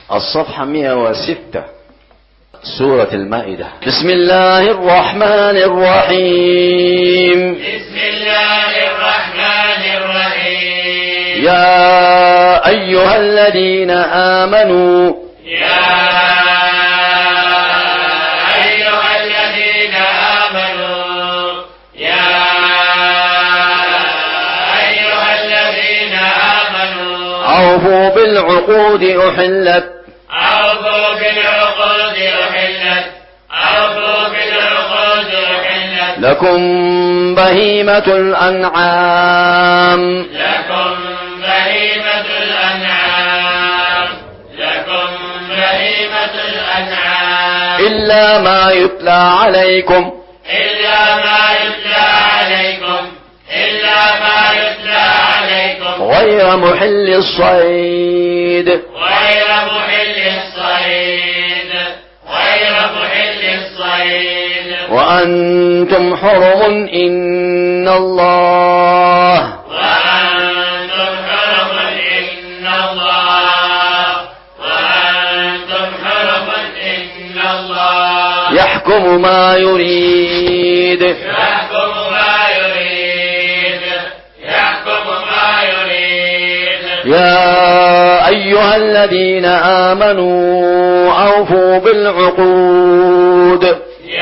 الصفحة 106 سورة المائدة. بسم الله الرحمن الرحيم. بسم الله الرحمن الرحيم. يا أيها الذين آمنوا أوفوا بالعقود أحلت لكم بهيمة الأنعام إلا ما يتلى عليكم غير محل الصيد وأنتم حرم إن الله يحكم ما يريد يا أيها الذين آمنوا أوفوا بالعقود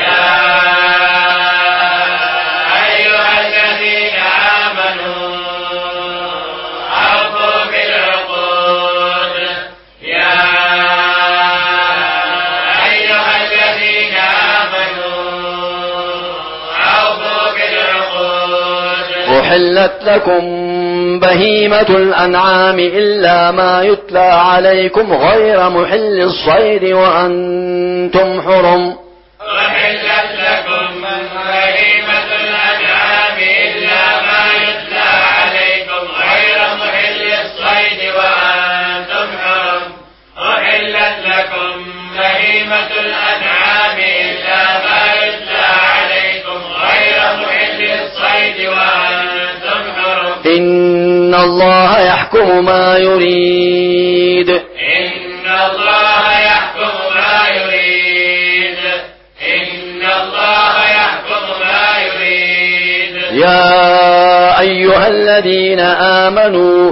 أحلت لكم بهيمة الأنعام إلا ما يتلى عليكم غير محل الصيد وأنتم حرم أحلت لكم بهيمة الأنعام إلا ما يتلى عليكم غير محل الصيد وأنتم حرم أحلت لكم بهيمة الأنعام إلا ما يتلى عليكم غير محل الصيد وأنتم حرم إن الله يحكم ما يريد إن الله يحكم ما يريد إن الله يحكم ما يريد يا أيها الذين آمنوا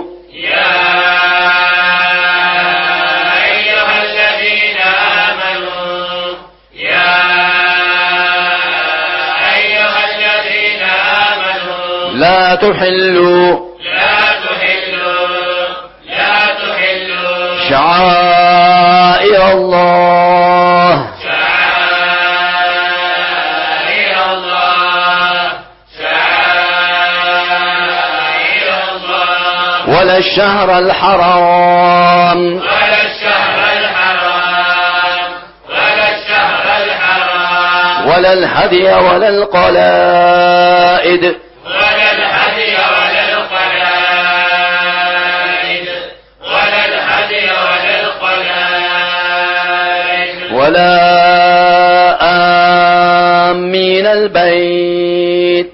لا تحلوا شعائر الله ولا الشهر الحرام ولا الهدي ولا القلائد ولا آمين البيت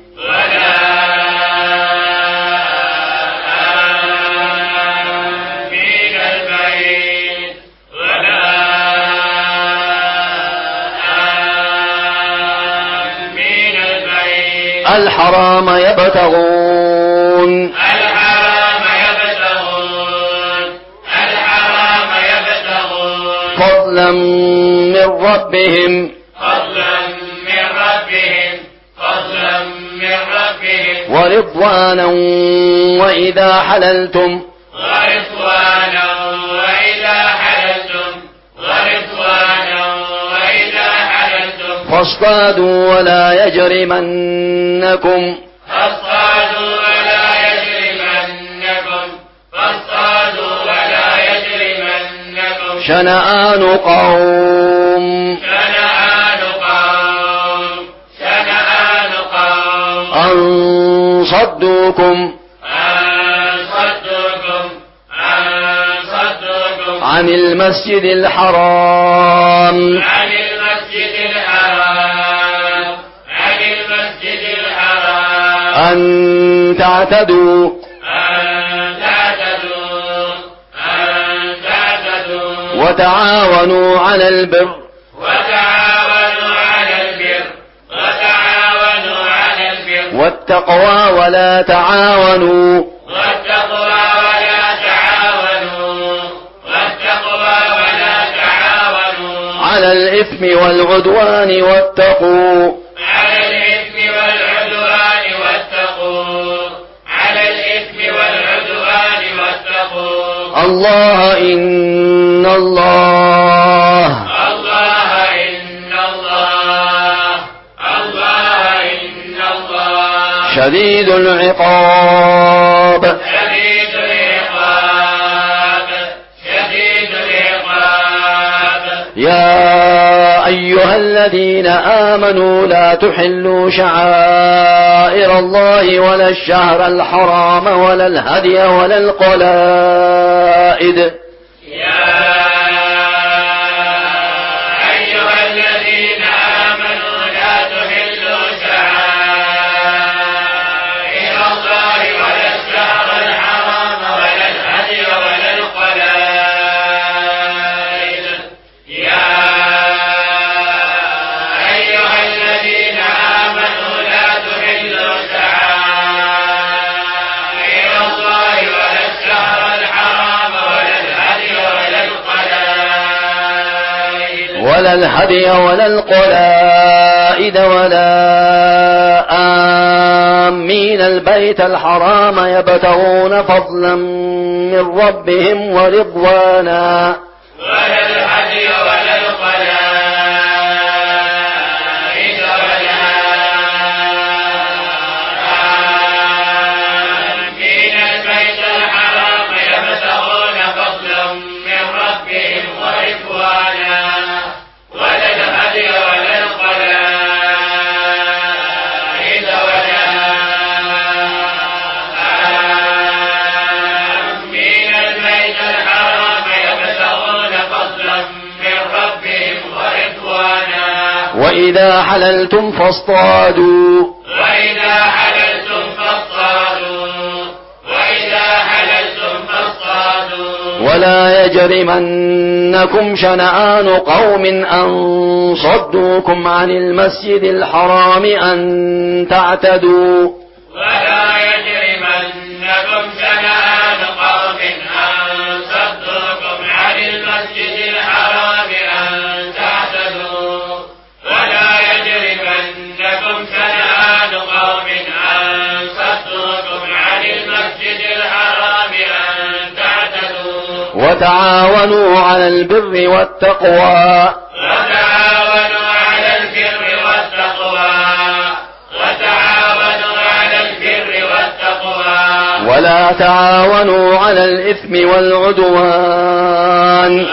الحرام يبتغون فضلا من ربهم ورضوانا وإذا حللتم فاصطادوا ولا يجرمنكم شنآن قوم أن صدوكم عن المسجد الحرام أن تعتدوا وتعاونوا على البر والتقوى ولا تعاونوا على الإثم والعدوان واتقوا الله إن الله شديد العقاب يا أيها الذين آمنوا لا تحلوا شعائر الله ولا الشهر الحرام ولا الهدي ولا القلائد ولا الهدي ولا القلائد ولا آمين البيت الحرام يبتغون فضلا من ربهم ورضوانا ولا الهدي ولا القلائد ولا آمين البيت الحرام يبتغون فضلا من ربهم ورضوانا وإذا حللتم فاصطادوا ولا يجرمنكم شنآن قوم أن صدوكم عن المسجد الحرام أن تعتدوا ولا يجرمنكم شنآن قوم أن صدوكم عن المسجد الحرام أن تعتدوا ولا يجرمنكم شنآن قوم أن صدوكم عن المسجد الحرام أن تعتدوا وتعاونوا على البر والتقوى ولا تعاونوا على الإثم والعدوان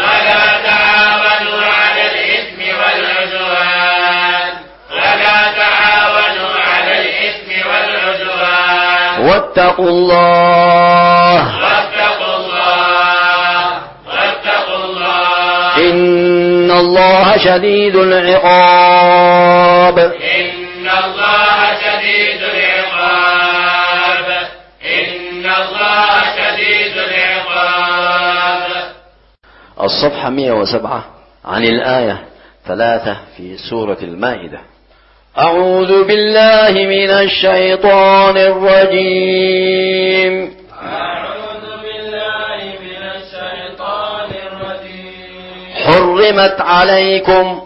واتقوا الله إن الله شديد العقاب إن الله شديد العقاب إن الله شديد العقاب. الصفحة 107 عن الآية 3 في سورة المائدة. أعوذ بالله من الشيطان الرجيم. حرمت عليكم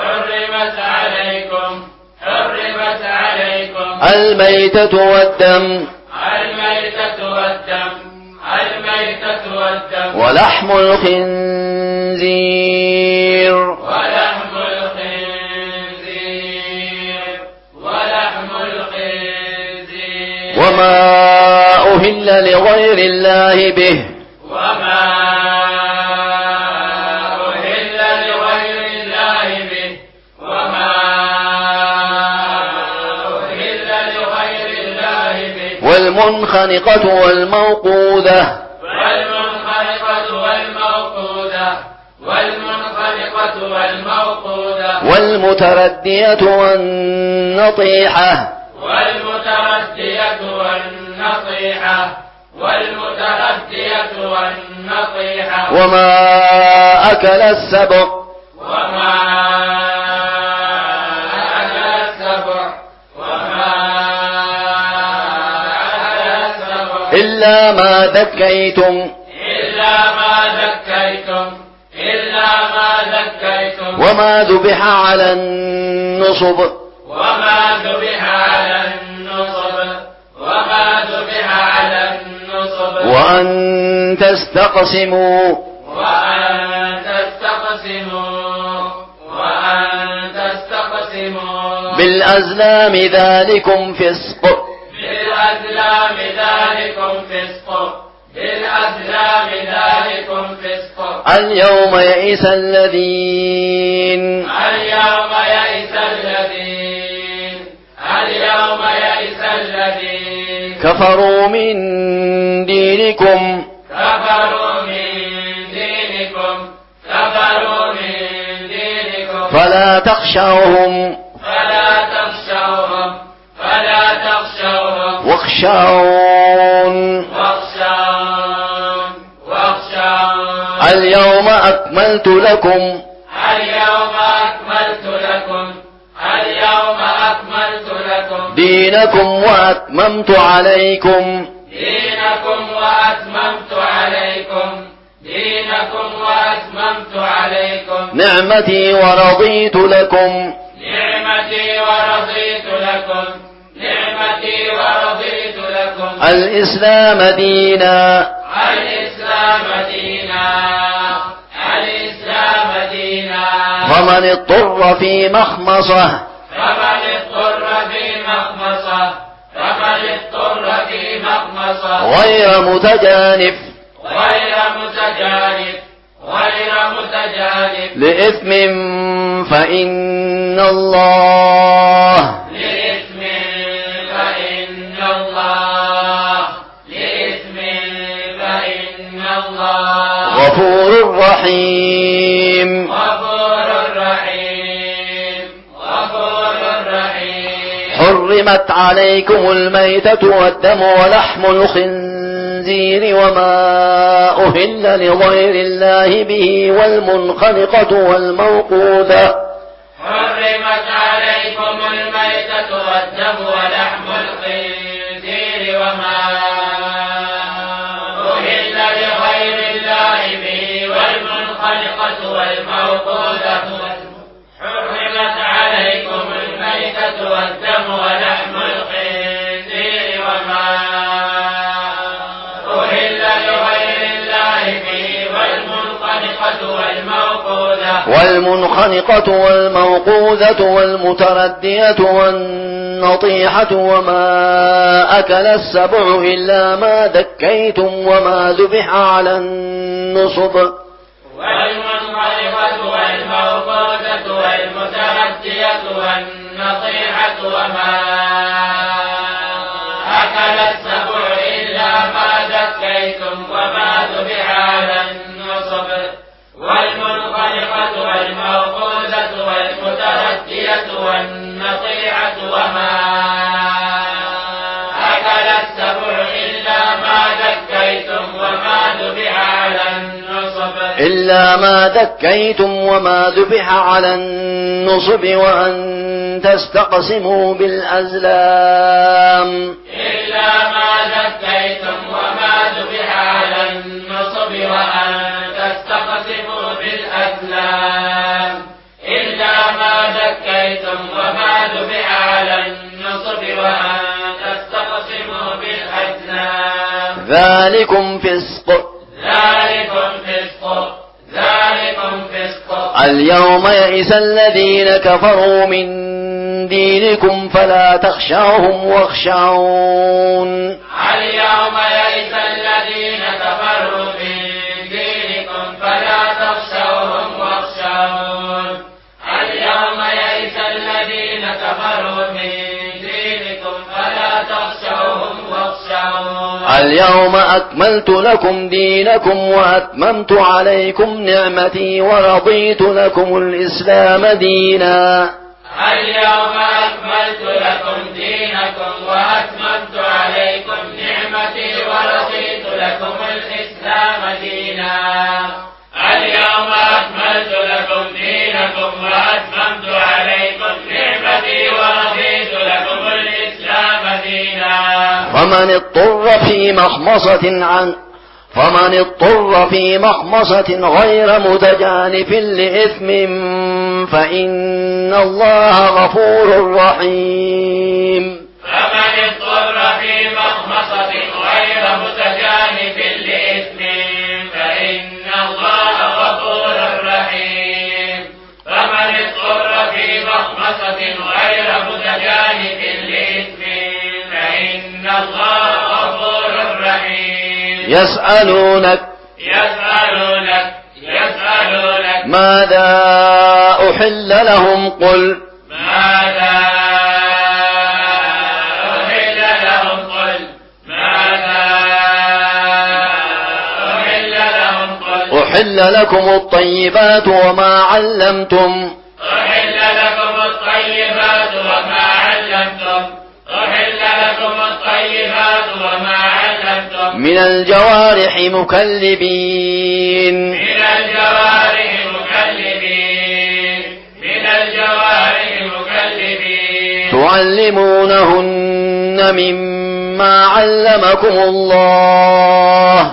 الميتة والدم ولحم الخنزير وما أهل لغير الله به والمنخنقة والموقوذة والمتردية والنطيحة والمتردية والنطيحة وما أكل السبع إلا ما ذكيتم وما ذبح على النصب وأن تستقسموا بالأزلام ذلكم فسق اليوم يئس الذين كفروا من دينكم فلا تخشوهم واخشون اليوم أكملت لكم دينكم وأتممت عليكم نعمتي ورضيت لكم الإسلام دينا فمن اضطر في مخمصة غير متجانف لإثم فإن الله غفور رحيم حرمت عليكم الميتة والدم ولحم الخنزير وما أهل لغير الله به والمنخنقة والموقوذة حرمت عليكم الميتة والدم ولحم الخنزير وما أهل لغير الله به والمنخنقة والموقوذة حرمت عليكم الميتة والدم ولحم الخنزير وما أهل لغير الله به والمنخنقة والموقوذة والمتردية والنطيحة وما أكل السبع إلا ما ذكيتم وما ذبح على النصب والمنخنقة والموقوذة والمتردية والنطيحة وما أكل السبع إلا ما ذكيتم وما ذبح على النصب والمنخنقة والموقوذة والمتردية والنطيحة وما أكل السبع إلا ما ذكيتم وما ذبح على النصب وأن تستقسموا بالأزلام ذلكم فسق اليوم يئس الذين كفروا من دينكم فلا تخشوهم واخشون اليوم يئس الذين كفروا من دينكم فلا تخشوهم واخشون اليوم يئس الذين كفروا من دينكم فلا تخشوهم واخشون اليوم أكملت لكم دينكم وأتممت عليكم نعمتي ورضيت لكم الإسلام دينا اليوم أكملت لكم دينكم وأتممت عليكم نعمتي ورضيت لكم الإسلام دينا. اليوم أكملت لكم دينكم وأتممت عليكم نعمتي ورضيت لكم الإسلام دينا. فمن اضطر في مخمصة غير متجانف لإثم فإن الله غفور رحيم. فمن اضطر في مخمصة غير متجانف لإثم فإن الله غفور رحيم. فمن اضطر في مخمصة غير متجانف لإثم فإن الله غفور رحيم. يسألونك ماذا أحل لهم قل أحل لكم الطيبات وما علمتم من الجوارح مكلبين تعلمونهن مما علمكم الله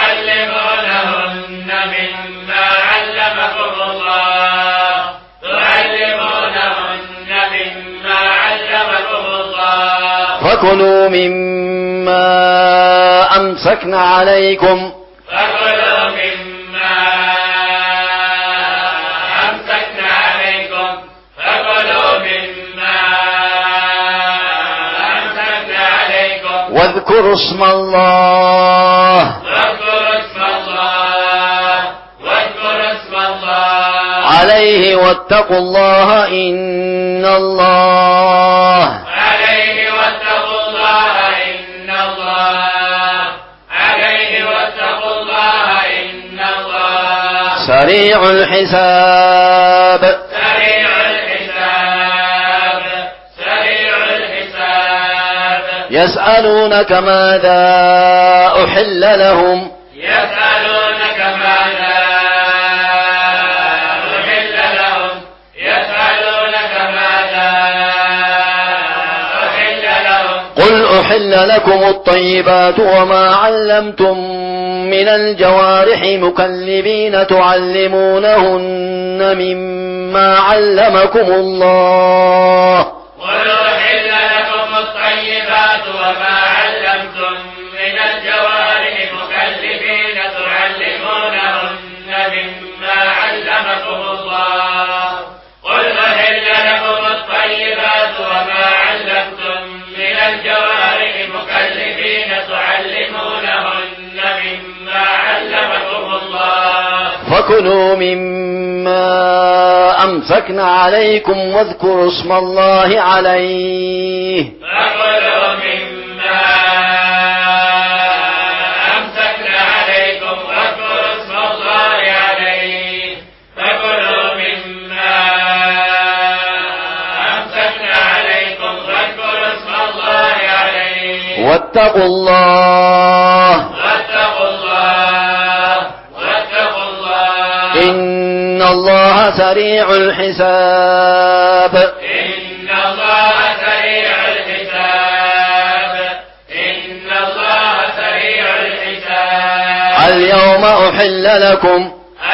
فكلوا مما أمسكن عليكم واذكروا اسم الله عليه واتقوا الله إن الله سريع الحساب. يسألونك ماذا أحل لهم قل أحل لكم الطيبات وما علمتم من الجوارح مكلبين تعلمونهن مما علمكم الله قل أحل لكم الطيبات وما علمتم من الجوارح مكلبين تعلمونهن مما علمكم الله. قل أحل لكم الطيبات وما علمتم من الجوارح مكلبين تعلمونهن مما علمكم الله. فكلوا مما أمسكن عليكم واذكروا اسم الله عليه واتقوا الله إن الله سريع الحساب. اليوم أحل لكم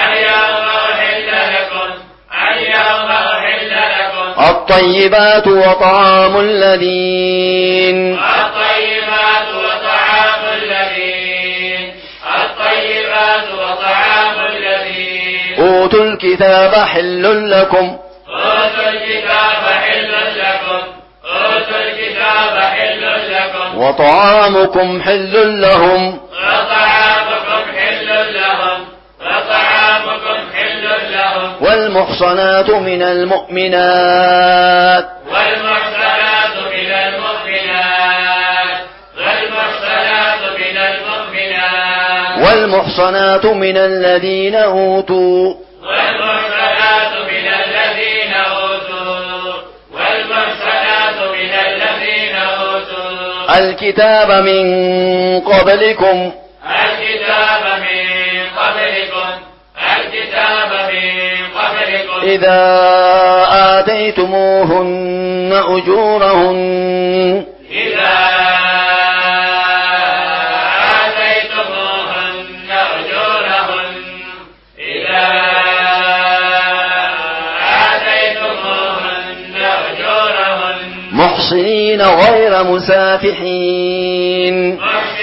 الطيبات وطعام الذين أوتوا الكتاب حل لكم وطعامكم حل لهم والمحصنات من المؤمنات والمحصنات من الذين أوتوا الكتاب من قبلكم إذا آتيتموهن أجورهن محصنين غير مسافحين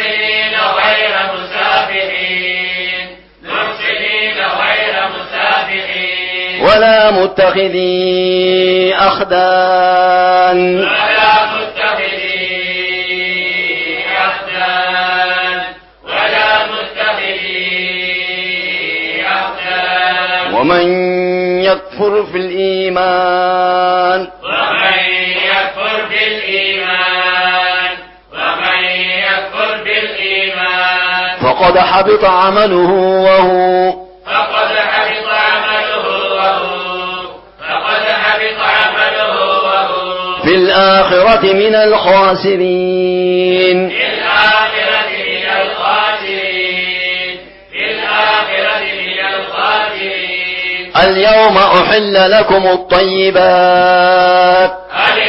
ولا متخذي أخدان ومن يكفر في الإيمان فقد حبط عمله وهو في الآخرة من الخاسرين اليوم أحل لكم الطيبات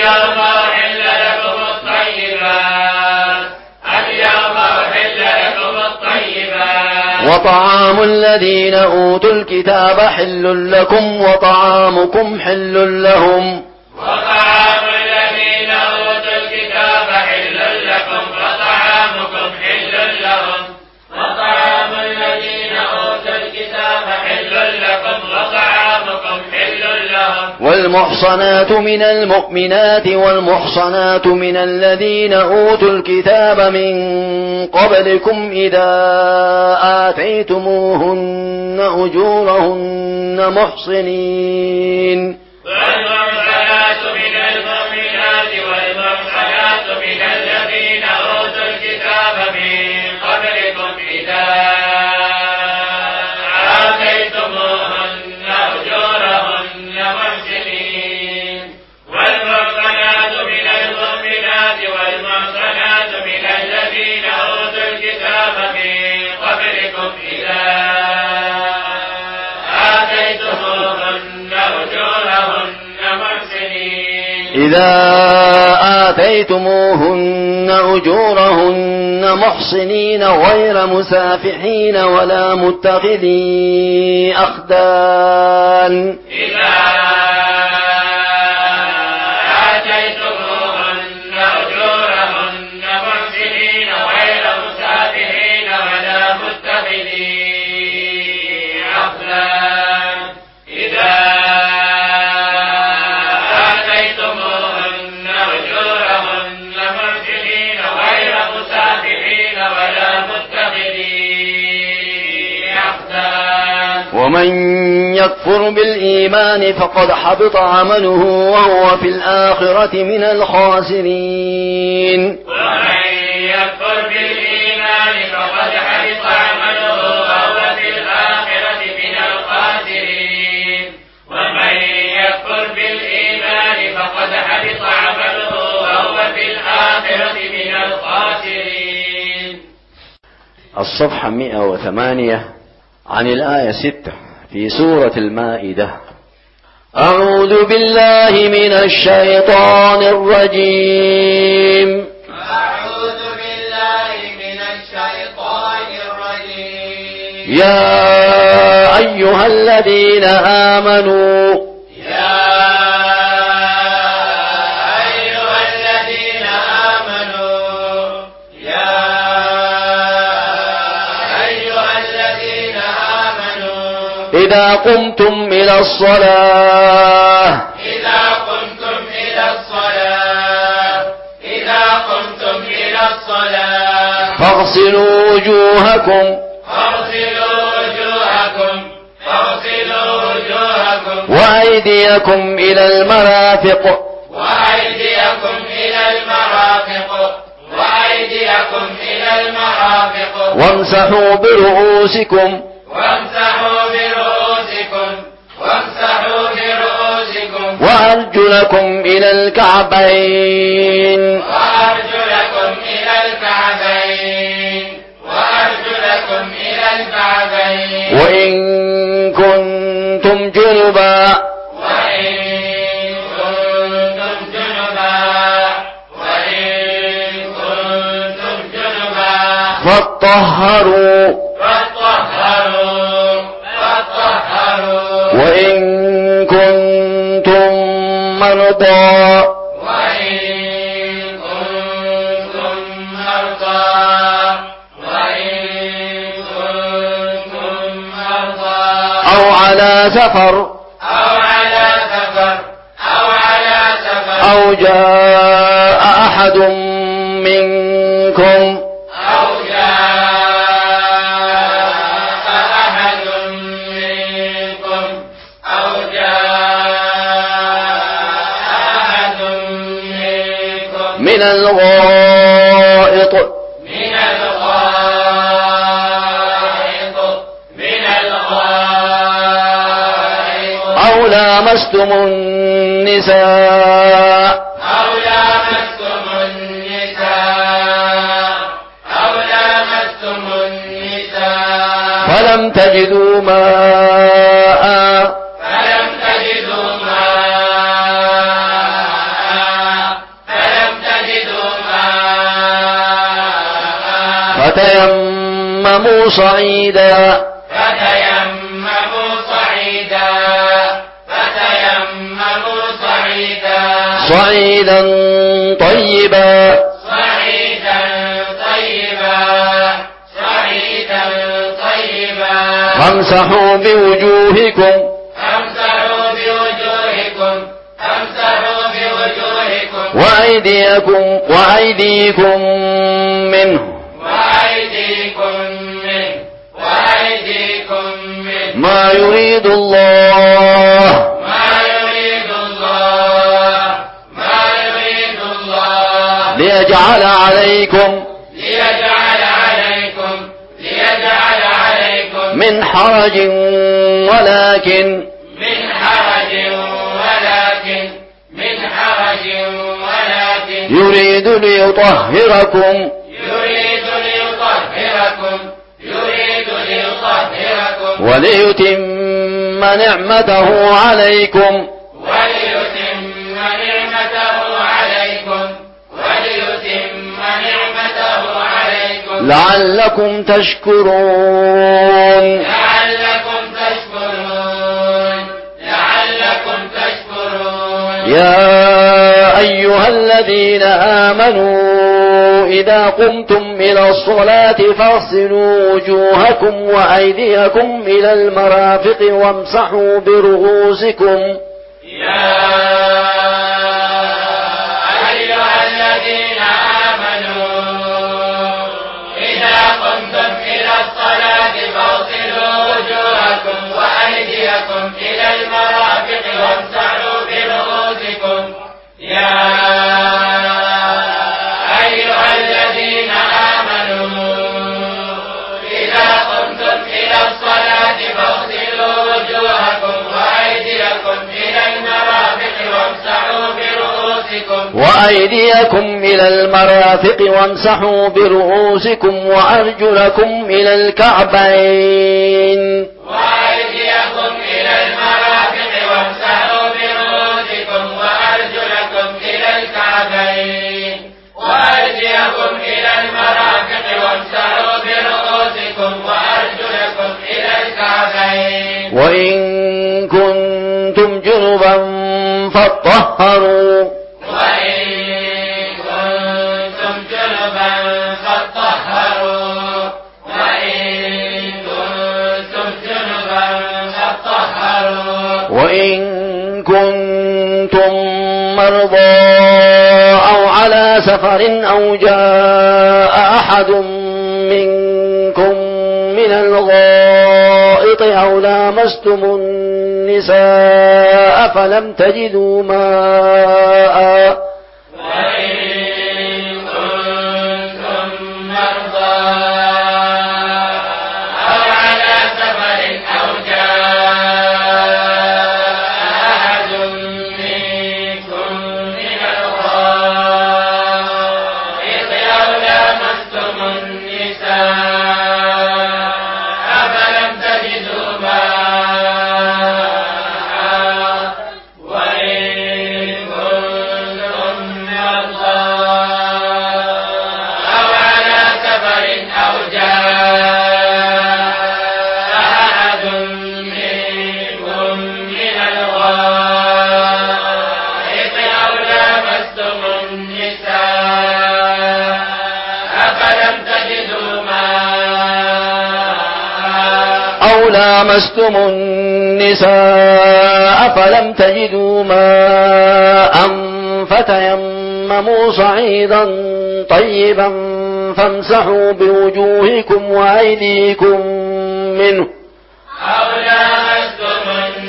وطعام الذين أوتوا الكتاب حل لكم وطعامكم حل لهم والمحصنات من المؤمنات والمحصنات من الذين أوتوا الكتاب من قبلكم إذا آتيتموهن أجورهن محصنين والمحصنات من المؤمنات والمحصنات من الذين أوتوا الكتاب من قبلكم إذا إذا آتيتموهن أجورهن محصنين غير مسافحين ولا متخذي أخدان ومن يكفر بالإيمان فقد حبط عمله وهو في الآخرة من الخاسرين ومن يكفر بالإيمان فقد حبط عمله وهو في الآخرة من الخاسرين ومن يكفر بالإيمان فقد حبط عمله وهو في الآخرة من الخاسرين. الصفحة 108 عن الآية 6 في سورة المائدة. أعوذ بالله من الشيطان الرجيم. أعوذ بالله من الشيطان الرجيم. يا أيها الذين آمنوا إذا قمتم إلى الصلاة فاغسلوا وجوهكم وأيديكم إلى المرافق وامسحوا برؤوسكم وأرجلكم إلى الكعبين الكعبين وأرجلكم إلى الكعبين وإن كنتم جنبا فاطهروا وإن كنتم مرضى أو على سفر أو جاء أحد منكم من الغائط أو لامستم النساء فلم تجدوا ماء فتيمموا صعيدا صعيدا طيبا فامسحوا بوجوهكم وأيديكم منه ما يريد الله ليجعل عليكم من حرج ولكن يريد ليطهركم وليتم نعمته عليكم لعلكم تشكرون يا أيها الذين آمنوا إذا قمتم إلى الصلاة فاغسلوا وجوهكم وأيديكم إلى المرافق وامسحوا برؤوسكم إلى المرافق وامسحوا برؤوسكم يا أيها الذين آمنوا إذا قمتم إلى الصلاة فاغسلوا وجوهكم وأيديكم إلى المرافق وامسحوا برؤوسكم وأرجلكم إلى الكعبين وإن كنتم جنبا فاطهروا وإن كنتم مرضى أو على سفر أو جاء أحد منكم من الغائط أو لامستم النساء فلم تجدوا ماء الطائف أو لامستم النساء فلم تجدوا ماء أو لامستم النساء فلم تجدوا ماء فتيمموا صعيدا طيبا فامسحوا بوجوهكم وأيديكم منه أو لامستم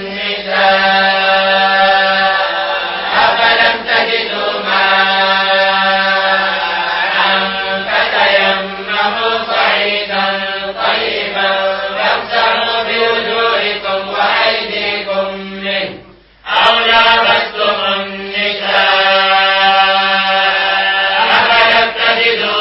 النساء فلم تجدوا ماء فتيمموا صعيدا طيبا فامسحوا بوجوهكم وأيديكم منه أو لامستم النساء فلم تجدوا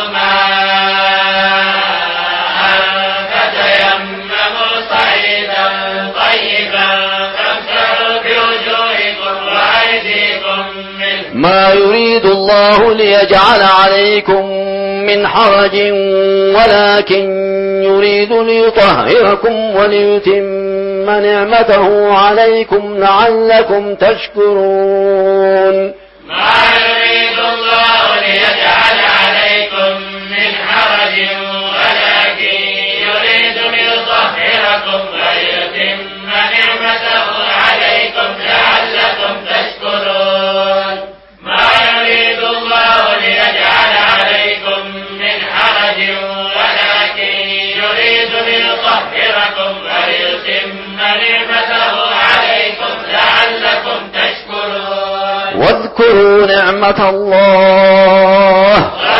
ماء فتيمموا صعيدا طيبا فامسحوا بوجوهكم وأيديكم منه ما يريد الله ليجعل عليكم من حرج ولكن يريد ليطهركم وليتم نعمته عليكم لعلكم تشكرون ما يريد الله ليجعل عليكم من حرج ولكن يريد ليطهركم ويتم نعمته عليكم لعلكم تشكرون ما يريد الله ليجعل عليكم من حرج ولكن يريد ليطهركم ويتم نعمته عليكم لعلكم تشكرون واذكروا نعمة الله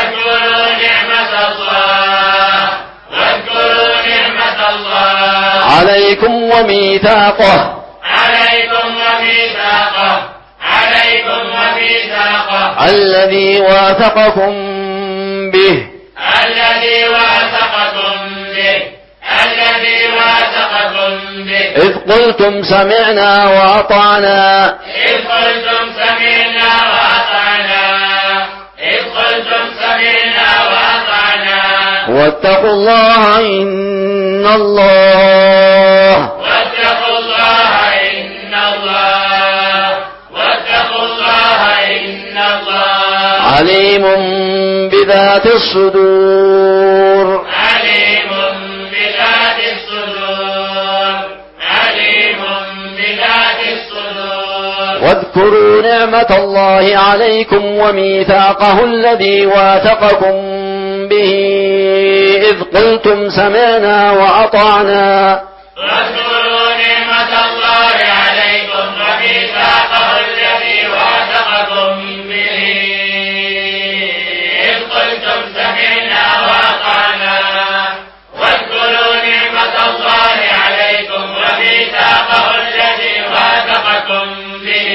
عليكم وميثاقه الذي واثقكم به إذ قلتم سمعنا وأطعنا واتقوا الله إن الله عليم بذات الصدور واذكروا نعمة الله عليكم وميثاقه الذي واثقكم به إذ قلتم سمعنا وأطعنا واذكروا نعمة الله عليكم وميثاقه الذي واثقكم به إذ قلتم سمعنا وأطعنا واذكروا نعمة الله عليكم وميثاقه الذي واثقكم به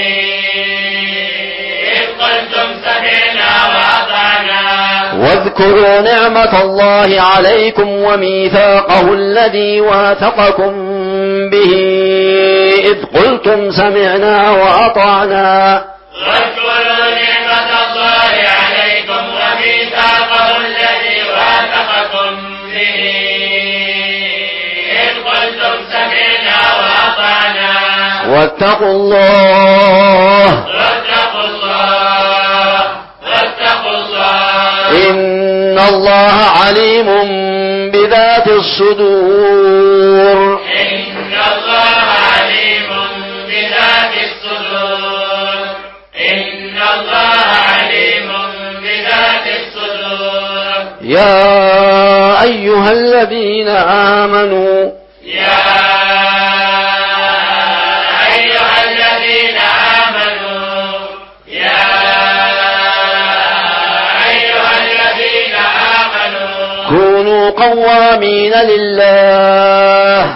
إذ قلتم سمعنا وأطعنا واذكروا نعمة الله عليكم وميثاقه الذي واثقكم به إذ قلتم سمعنا وأطعنا واذكروا نعمة الله عليكم وميثاقه الذي واثقكم به إذ قلتم سمعنا وأطعنا واتقوا الله إن الله عليم بذات الصدور يا أيها الذين آمنوا كونوا قوامين لله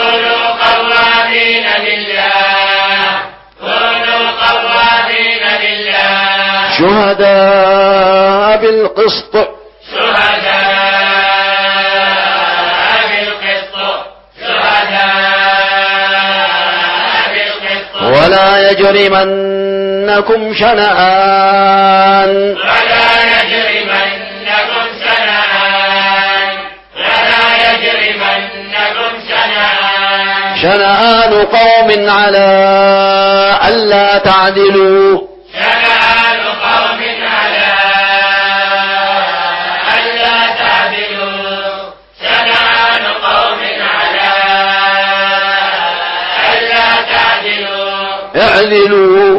شهداء بالقسط ولا يجرمنكم شنآن شنآن قوم على ألا تعدلوا شنآن قوم على ألا تعدلوا شنآن قوم على ألا تعدلوا اعدلوا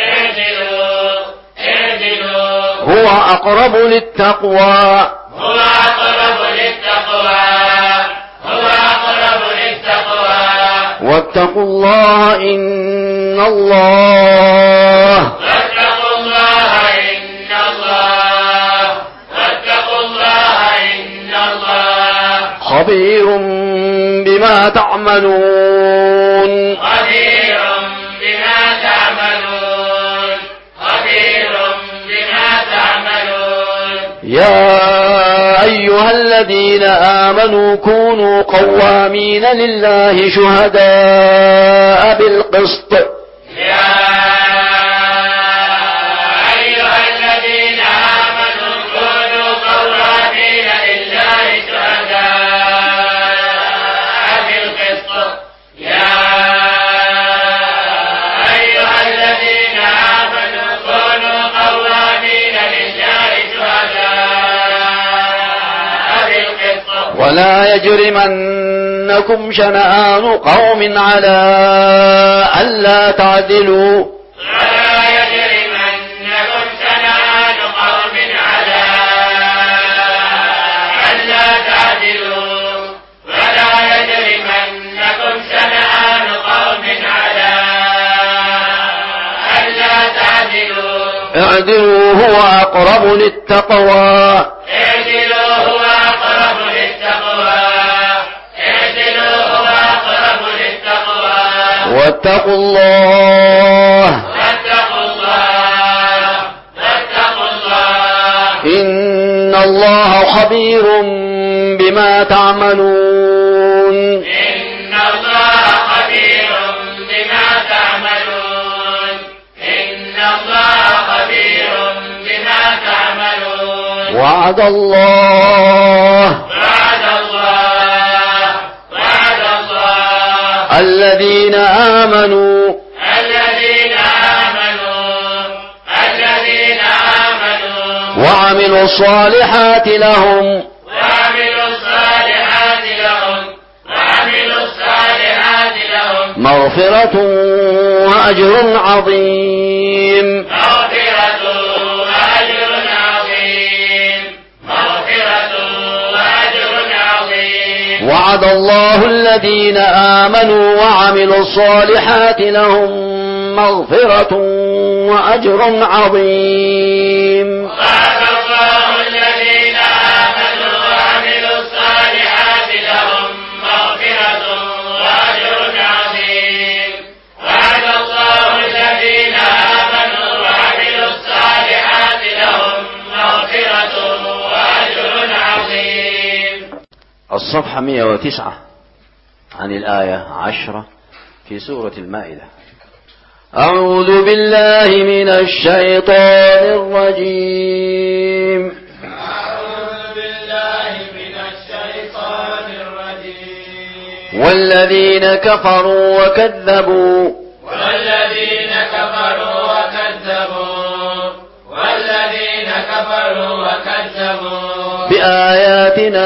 هو أقرب للتقوى هو أقرب للتقوى هو أقرب للتقوى واتقوا الله إن الله واتقوا الله إن الله واتقوا الله إن الله خبير بما تعملون خبير بما تعملون خبير بما تعملون يا أيها الذين آمنوا كونوا قوامين لله شهداء بالقسط يا أيها الذين آمنوا كونوا قوامين لله شهداء بالقسط يا أيها الذين آمنوا كونوا قوامين لله شهداء بالقسط ولا يجرمنكم شنآن قوم على ألا تعدلوا ولا يجرمنكم شنآن قوم على ألا تعدلوا ولا يجرمنكم شنآن قوم على ألا تعدلوا اعدلوا هو أقرب للتقوى اعدلوا هو أقرب للتقوى اعدلوا هو أقرب للتقوى واتقوا الله واتقوا الله واتقوا الله إن الله خبير بما تعملون إن الله خبير بما تعملون إن الله خبير بما تعملون وعد الله وعد الله وعد الله الذين آمنوا وعملوا الصالحات لهم وعملوا الصالحات لهم مغفرة وأجر عظيم مغفرة وأجر عظيم مغفرة وأجر عظيم وعد الله الذين آمنوا وعملوا الصالحات لهم مغفرة وأجر عظيم وعد الله الذين آمنوا وعملوا الصالحات لهم مغفرة وأجر عظيم وعد الله الذين آمنوا وعملوا الصالحات لهم مغفرة وأجر عظيم. الصفحة 109 عن الآية 10 في سورة المائدة. أعوذ بالله من الشيطان الرجيم. أعوذ بالله من الشيطان الرجيم. والذين كفروا وكذبوا بآياتنا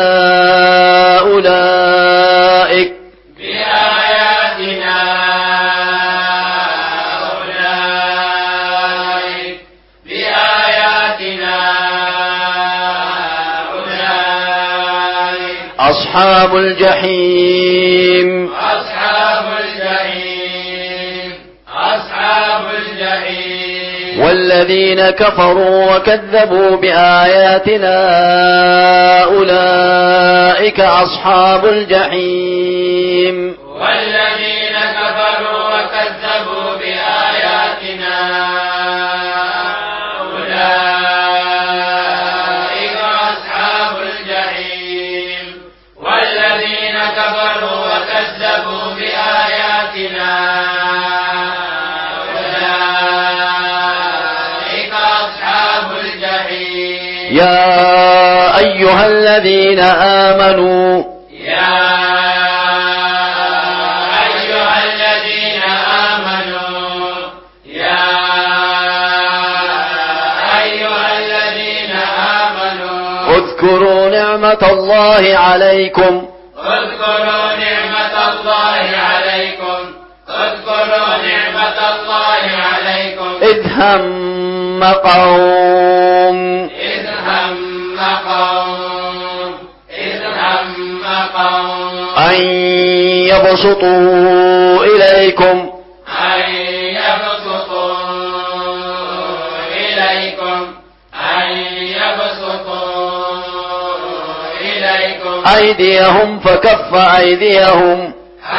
أولئك أصحاب الجحيم والذين كفروا وكذبوا بآياتنا أولئك أصحاب الجحيم والذين كفروا وكذبوا بآياتنا أولئك أصحاب الجحيم والذين كفروا وكذبوا بآياتنا أولئك أصحاب الجحيم. يا أيها الذين آمنوا اذكروا نعمة الله عليكم اذكروا نعمة الله عليكم اذكروا نعمة الله عليكم إذ هم قوم أن يبسطوا إليكم أيديهم فكف أيديهم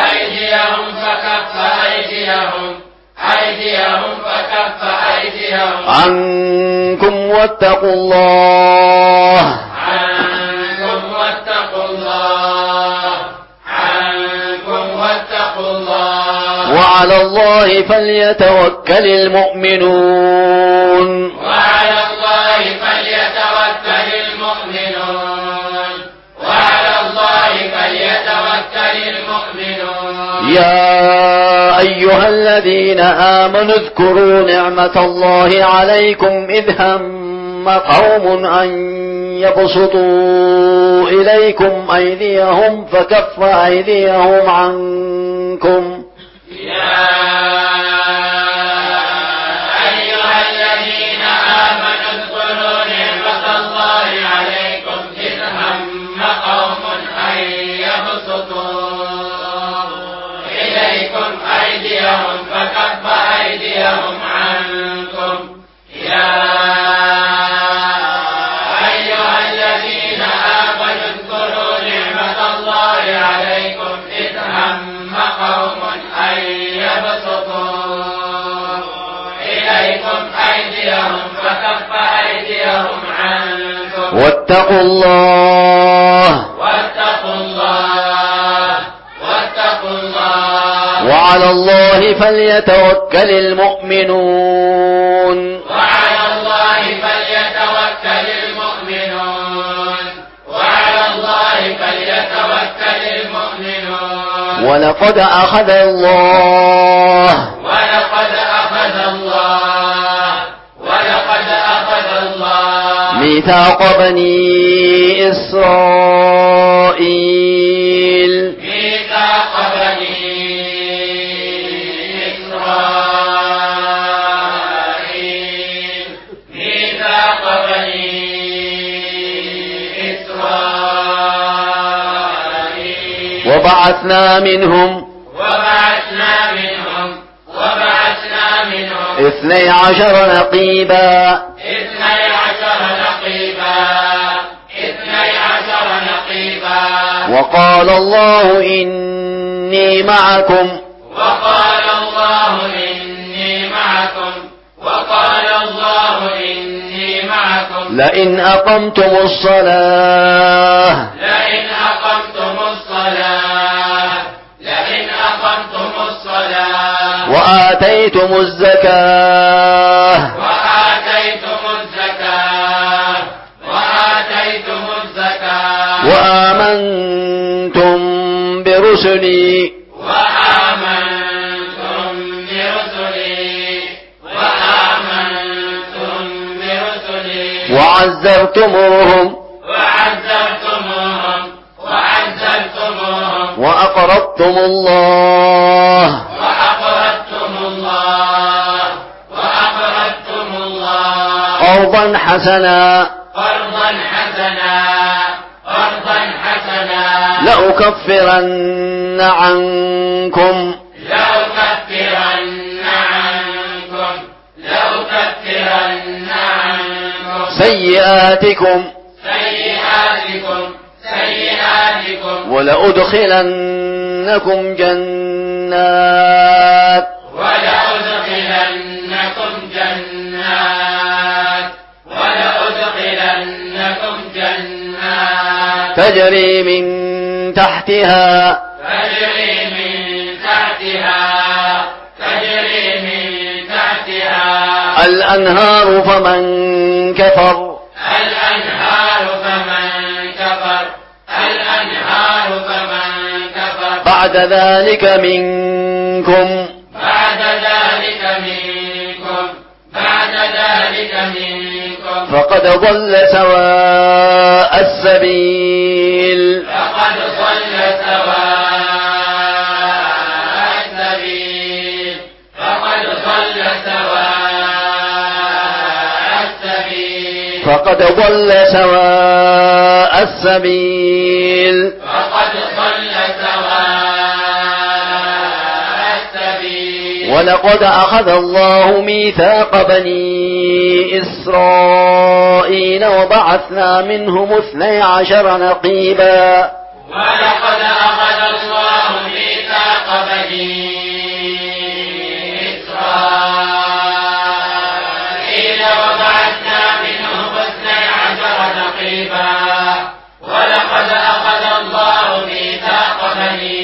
عنكم واتقوا الله وعلى الله فليتوكل المؤمنون يا أيها الذين آمنوا اذكروا نعمة الله عليكم إذ هم قوم أن يبسطوا إليكم أيديهم فكف أيديهم عنكم واتقوا الله وعلى الله فليتوكل المؤمنون ولقد أخذ الله ميثاق بني إسرائيل وبعثنا منهم 12 نقيبا وقال الله إني معكم لئن أقمتم الصلاة وآتيتم الزكاة وآمنتم برسلي وعزرتموهم وأقرضتم الله قرضا حسنا لأكفرن عنكم سيئاتكم ولأدخلنكم جنات تجري من تحتها الأنهار فمن كفر بعد ذلك منكم فقد ضل سواء السبيل. فقد ضل سواء السبيل. فقد ضل سواء السبيل. فقد ضل سواء السبيل. فقد ضل سواء السبيل. ولقد أخذ الله ميثاق بني إسرائيل وبعثنا منهم 12 نقيبا. ولقد أخذ الله ميثاق بني إسرائيل وبعثنا منهم 12 نقيبا. ولقد أخذ الله ميثاق بني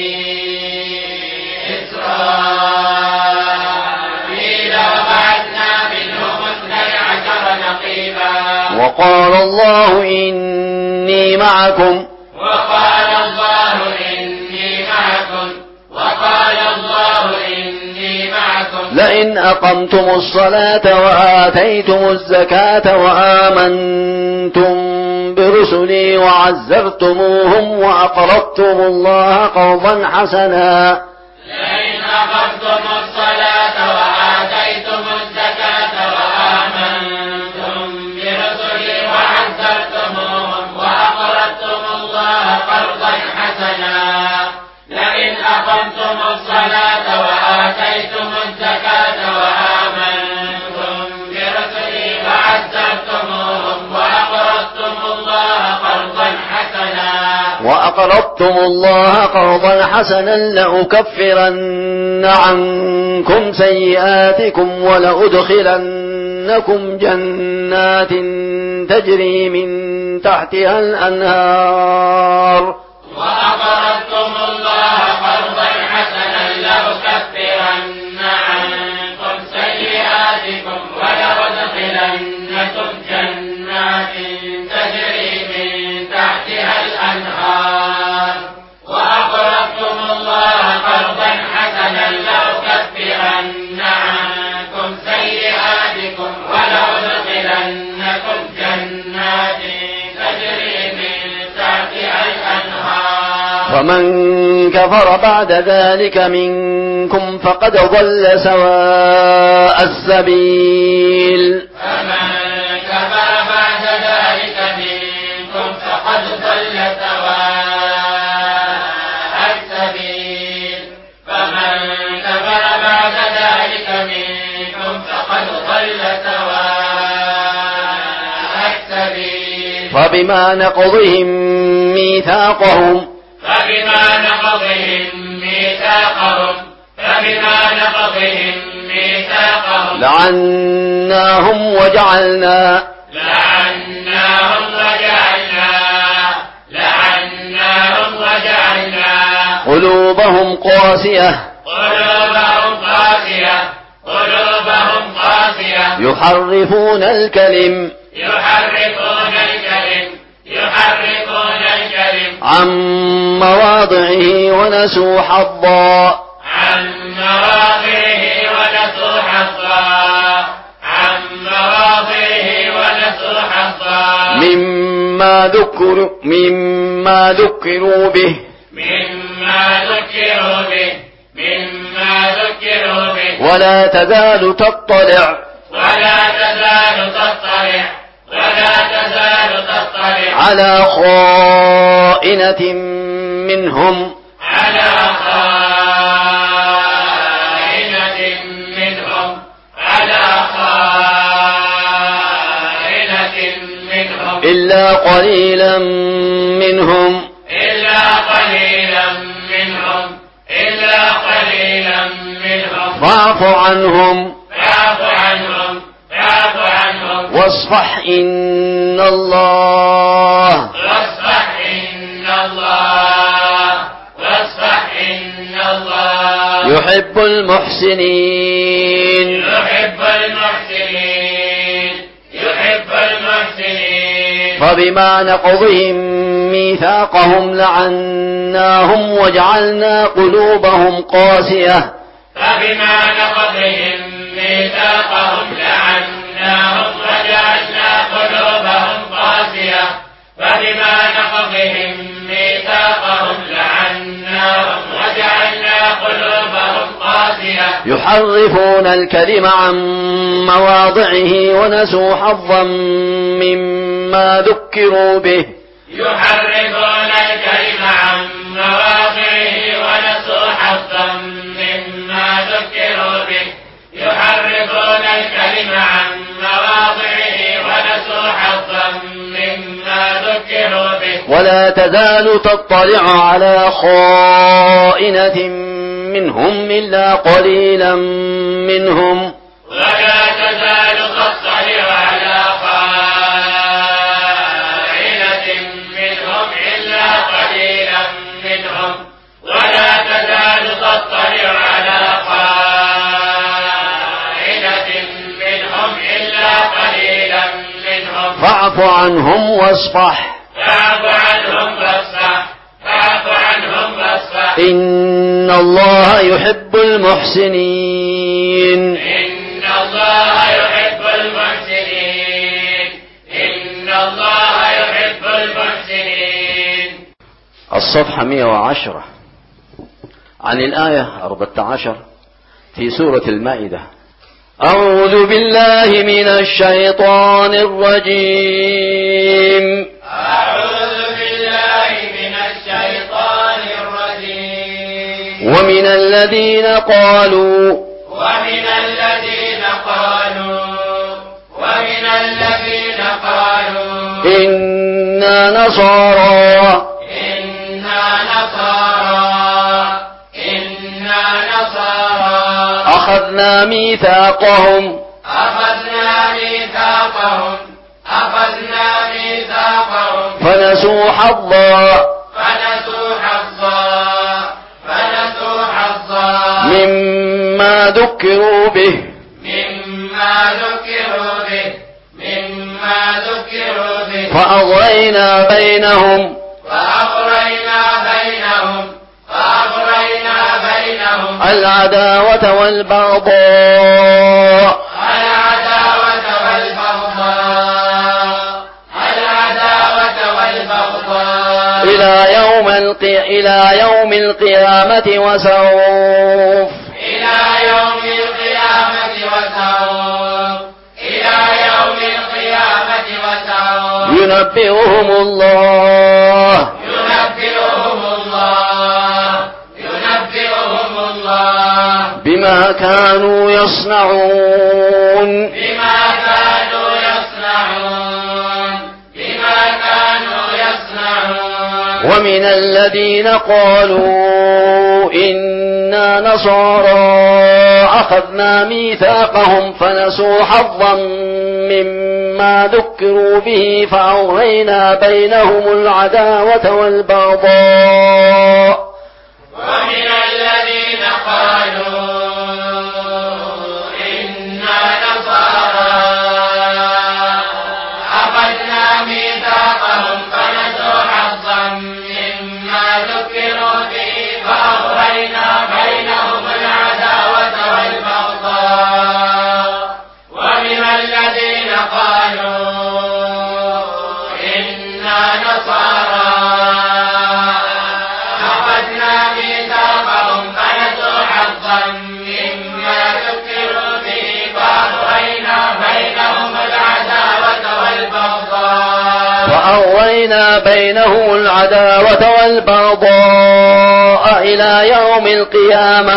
إسرائيل وبعثنا منهم 12 نقيبا. وقال الله إني معكم. وقال الله إني معكم. وقال الله إني معكم. لئن أقمتم الصلاة وآتيتم الزكاة وآمنتم برسلي وعزرتموهم وأقرضتم الله قرضا حسنا. لئن أقمتم الصلاة وآتيتم الزكاة وآمنتم برسلي وعزرتموهم وأقرضتم الله قرضا حسنا. لئن أقمتم الصلاة وآتيتم الزكاة وآمنتم برسلي وعزرتموهم وأقرضتم الله قرضا حسنا لأكفرن عنكم سيئاتكم ولأدخلنكم جنات تجري من تحتها الأنهار. وأقرضتم الله قرضا حسنا لأكفرن عنكم سيئاتكم ولأدخلنكم جنات تجري من تحتها الأنهار. وأقرضتم الله قرضا حسنا لأكفرن عنكم سيئاتكم ولأدخلنكم جنات تجري من تحتها الأنهار. فمن كفر بعد ذلك منكم فقد ضل سواء السبيل. فمن كفر بعد ذلك منكم فقد ضل سواء السبيل. فمن كفر بعد ذلك منكم فقد ضل سواء السبيل. فبما نقضهم ميثاقهم لعناهم وجعلنا قلوبهم قاسية يحرفون الكلم عن مواضعه ونسوا حظا مما ذكروا به ولا تزال تطلع على خائنة منهم إلا قليلا منهم فاعف عنهم واصفح إن الله يحب المحسنين. فبما نقضهم ميثاقهم لعناهم وجعلنا قلوبهم قاسية وجعلنا قلوبهم فبما نقضهم ميثاقهم لعناهم وجعلنا قلوبهم قاسية يحرفون الكلم عن مواضعه ونسوا حظا مما ذكروا به يحرفون الكلم عن مواضعه ونسوا حظا مما ذكروا به يحرفون الكلم عن مواضعه ونسوا حظا مما ذكروا به ولا تزال تطلع على خائنة منهم إلا قليلا منهم ولا تزال تطلع على خائنة منهم إلا قليلا منهم ولا تزال تطلع على خائنة منهم إلا قليلا منهم فاعف عنهم واصفح إن الله يحب المحسنين إن الله يحب المحسنين إن الله يحب المحسنين. الصفحة 110 عن الآية 14 في سورة المائدة. أعوذ بالله من الشيطان الرجيم. أعوذ بالله من الشيطان الرجيم. ومن الذين قالوا إنا نصارى أخذنا ميثاقهم فنسوا حظا مما ذكروا به فأغرينا بينهم العداوة والبغضاء إلى يوم القيامة وسوف ينبئهم الله بما كانوا يصنعون ومن الذين قالوا إنا نصارى أخذنا ميثاقهم فنسوا حظا مما ذكروا به فأغرينا بينهم العداوة والبغضاء ومن الذين قالوا إنا نصارى أخذنا ميثاقهم فنسوا حظا مما ذكروا به فأغرينا بينهم العداوة والبغضاء ومن الذين قالوا إنا نصارى أخذنا ميثاقهم فنسوا حظا مما ذكروا به فأغرينا بينهم العداوة والبغضاء إلى يوم القيامة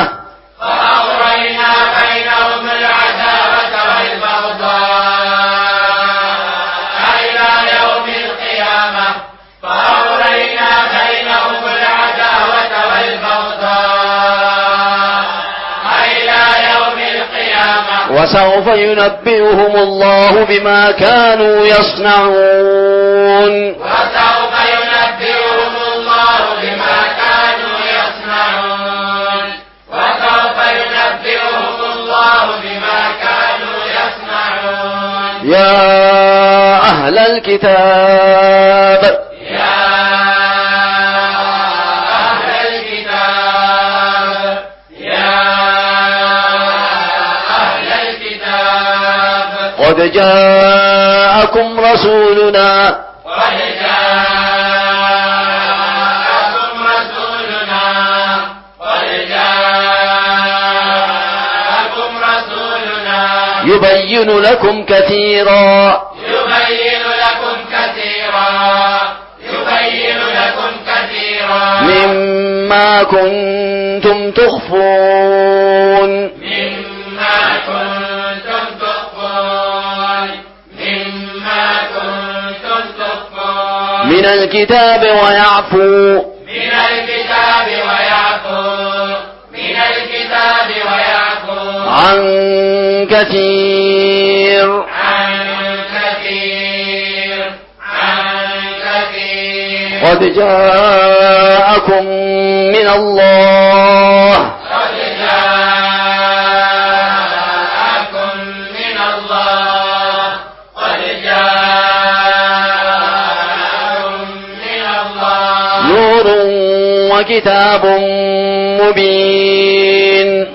وسوف ينبئهم الله بما كانوا يصنعون يا أهل الكتاب قد جاءكم رسولنا يبين لكم كثيرا مما كنتم تخفون من الكتاب ويعفو عن كثير قد جاءكم من الله نور وكتاب مبين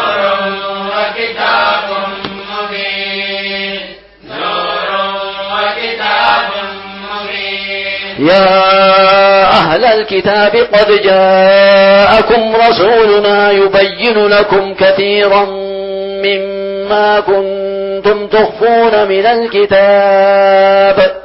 يا أهل الكتاب قد جاءكم رسولنا يبين لكم كثيرا مما كنتم تخفون من الكتاب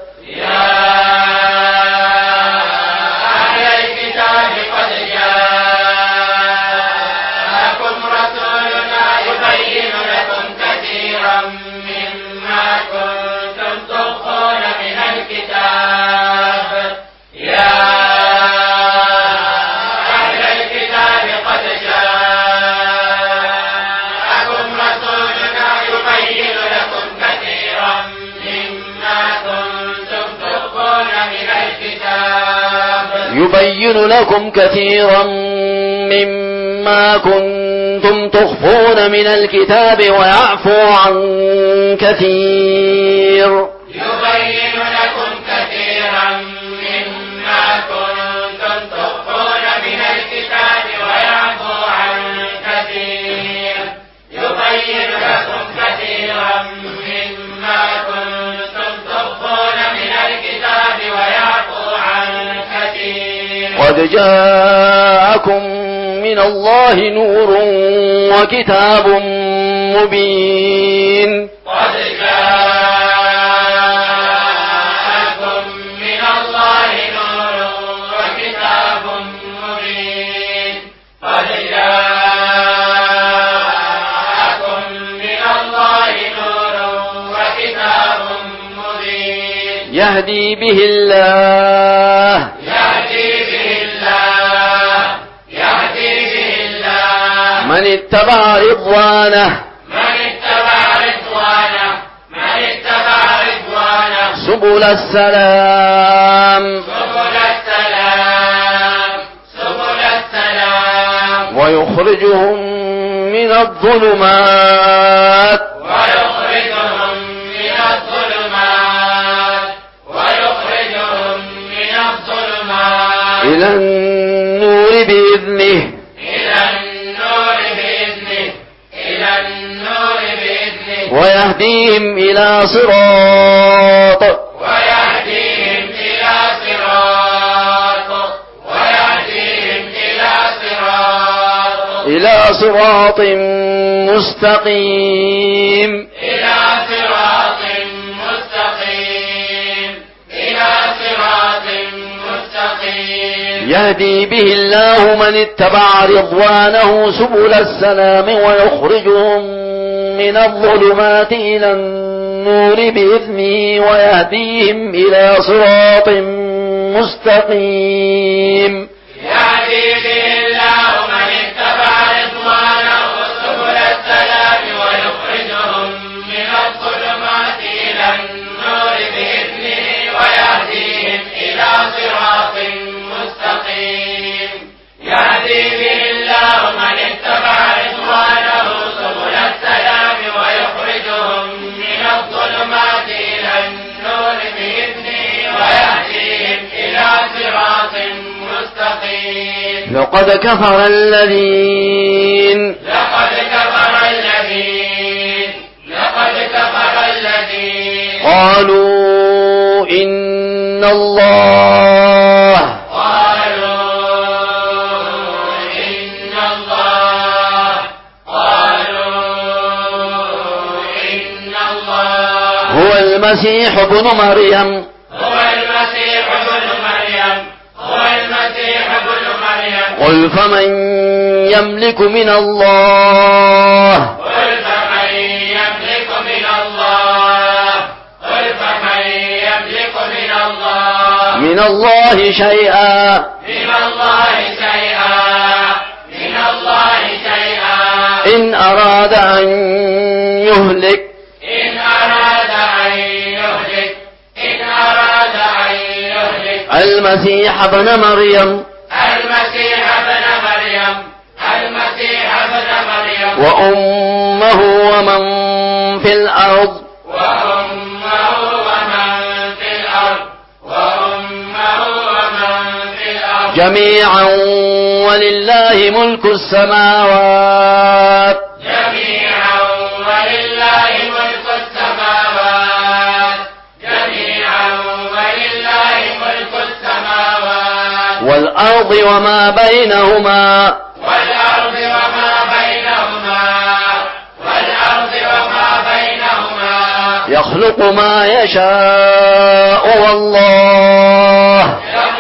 يبين لكم كثيرا مما كنتم تخفون من الكتاب ويعفو عن كثير قد جاءكم من الله نور وكتاب مبين يهدي به الله من اتبع رضوانه سبل السلام ويخرجهم من الظلمات إلى النور بإذنه ويهديهم إلى صراط إلى صراط مستقيم يهدي به الله من اتبع رضوانه سبل السلام ويخرجهم من الظلمات إلى النور بإذنه ويهديهم إلى صراط مستقيم يهدي به الله من اتبع رضوانه سبل السلام ويخرجهم من الظلمات إلى النور بإذنه ويهديهم إلى صراط مستقيم يهدي به الله من اتبع رضوانه سبل السلام ويخرجهم من الظلمات إلى النور بإذنه ويهديهم إلى صراط مستقيم لقد كفر الذين قالوا إن الله هو المسيح ابن مريم قل فمن يملك من الله من الله شيئا إن أراد أن يهلك المسيح ابن مريم وأمه ومن في الأرض جميعا ولله ملك السماوات والأرض وما بينهما يخلق ما يشاء والله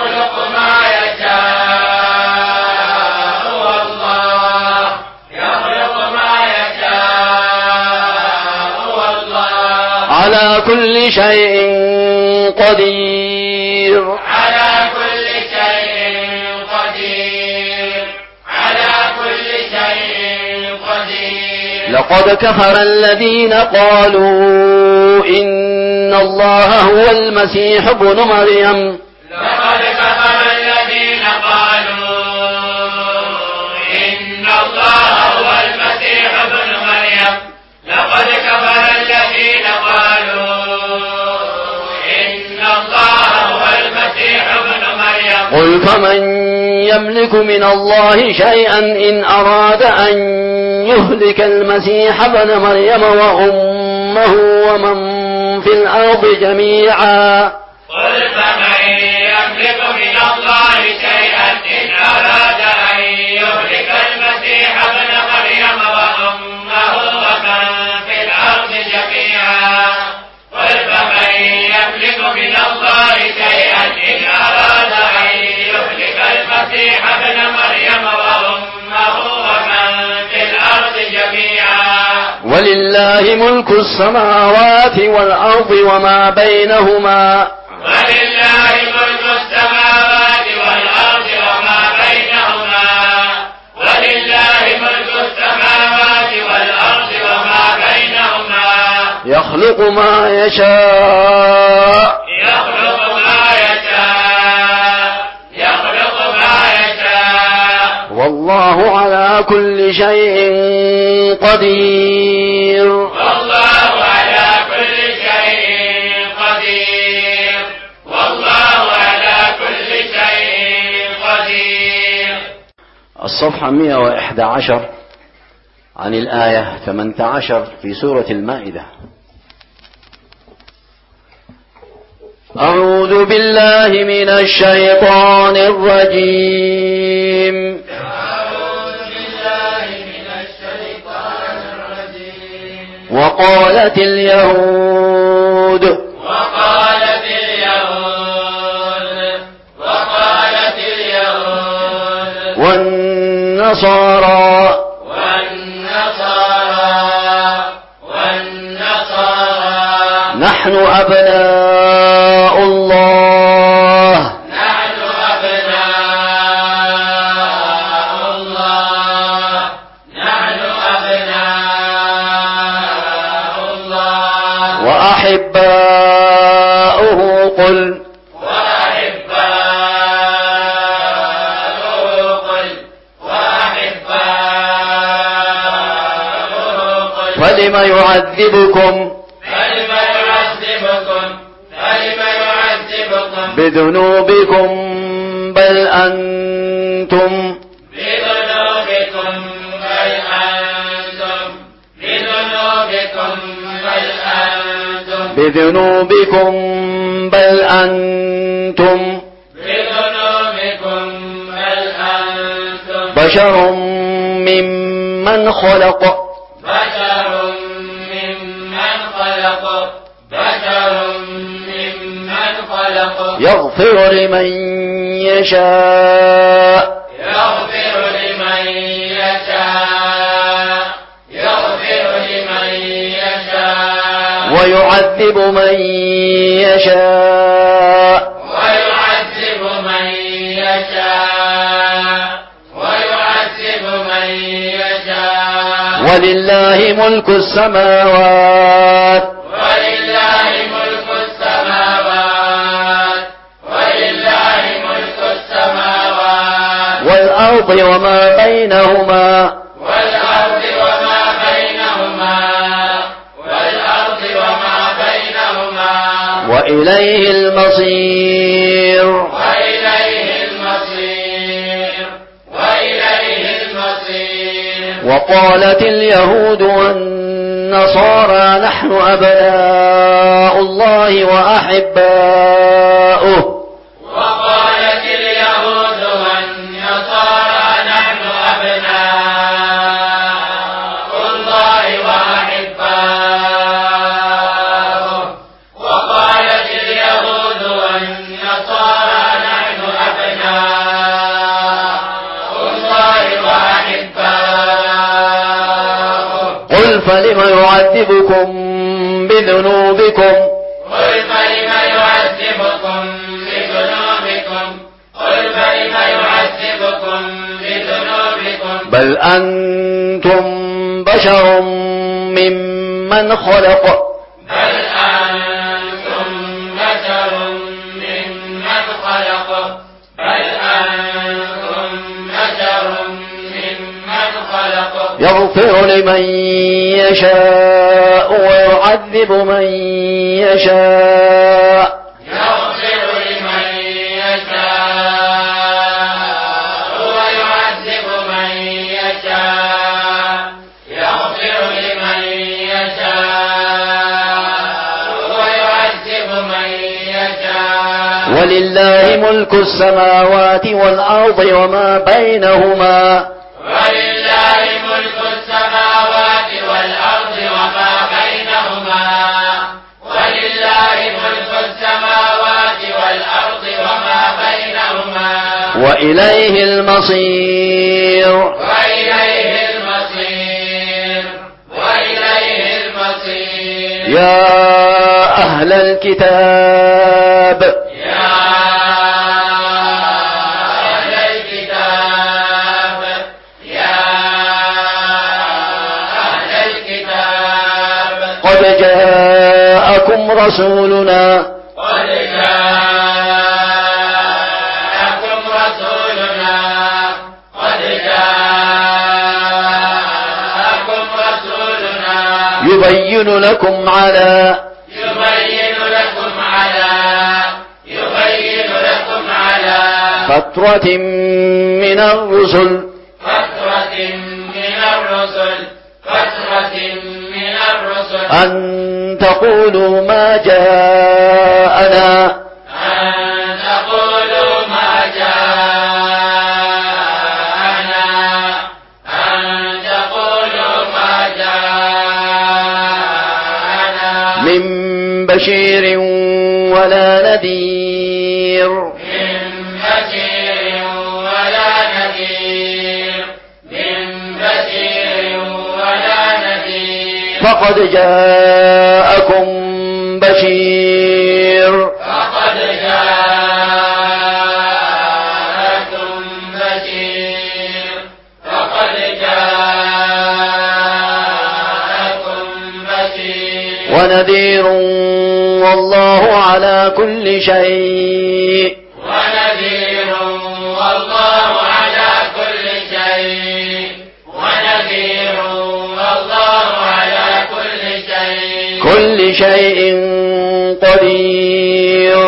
على كل شيء قدير لقد كفر الذين قالوا إن الله هو المسيح ابن مريم قل فمن يملك من الله شيئا إن أراد أن يهلك المسيح ابن مريم وأمه ومن في الأرض جميعا قل فمن يملك من الله شيئا إن أراد أن يهلك المسيح ابن مريم وأمه ومن في الأرض جميعا قل فمن يملك من الله شيئا إن أراد أن يهلك المسيح ابن مريم وأمه ومن في الأرض جميعا ولله ملك السماوات والأرض وما بينهما ولله ملك السماوات والأرض وما بينهما ولله ملك السماوات والأرض وما بينهما يخلق ما يشاء والله على كل شيء قدير الصفحة 111 عن الآية 18 في سورة المائدة. أعوذ بالله من الشيطان الرجيم. وقالت اليهود والنصارى نحن أبناء الله وأحباؤه قل فلم يعذبكم بذنوبكم بل أنتم بشر ممن خلق يغفر لمن يشاء ويعذب من يشاء ولله ملك السماوات والأرض وما بينهما وإليه المصير وقالت اليهود والنصارى نحن أبناء الله وأحباؤه فلم يعذبكم بذنوبكم بل أنتم بشر ممن خلق يغفر لمن يشاء ويعذب من يشاء ولله ملك السماوات والأرض وما بينهما وإليه المصير يا أهل الكتاب قد جاءكم رسولنا يبين لكم على فترة من الرسل أن تقولوا ما جاءنا من بشير ولا نذير فقد جاءكم بشير ونذير والله على كل شيء كل شيء قدير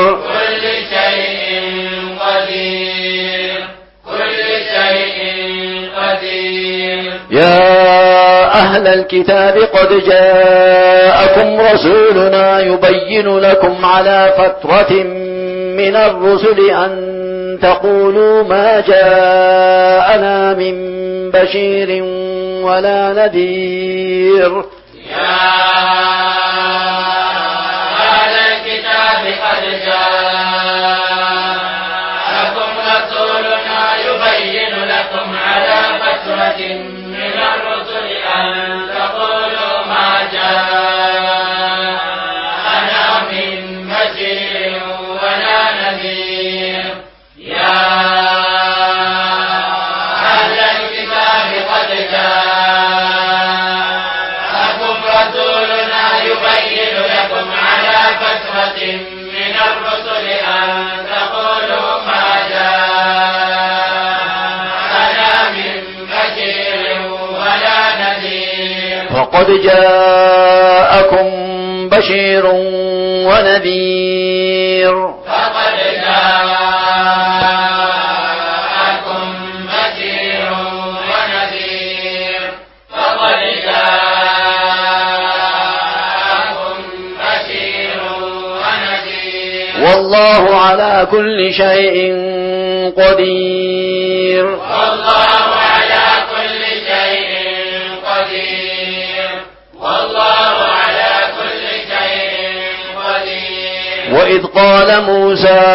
يا أهل الكتاب قد جاءكم رسولنا يبين لكم على فترة من الرسل أن تقولوا ما جاءنا من بشير ولا نذير يا أهل الكتاب قد جاءكم فترة من الرسل أن تقولوا ما جاءنا من بشير ولا نذير يا أهل الكتاب قد جاءكم رسولنا يبين لكم على فترة من الرسل أن تقولوا ما جاءنا من بشير ولا نذير فقد جاءكم بشير ونذير فقد جاءكم بشير ونذير فقد جاءكم بشير ونذير والله على كل شيء قدير والله على كل شيء قدير والله على كل شيء قدير وإذ قال موسى